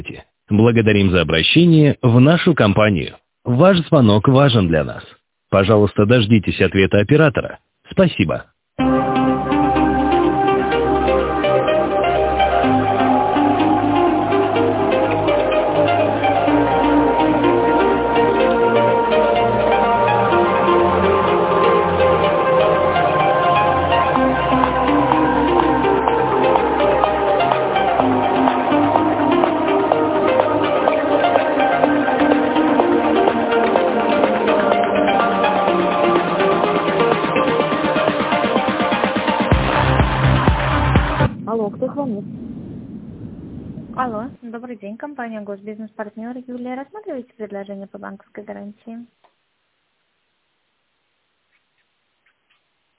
Благодарим за обращение в нашу компанию. Ваш звонок важен для нас. Пожалуйста, дождитесь ответа оператора. Спасибо. Алло, кто звонит? Алло, добрый день, компания Госбизнес-партнер Юлия. Рассматриваете предложение по банковской гарантии?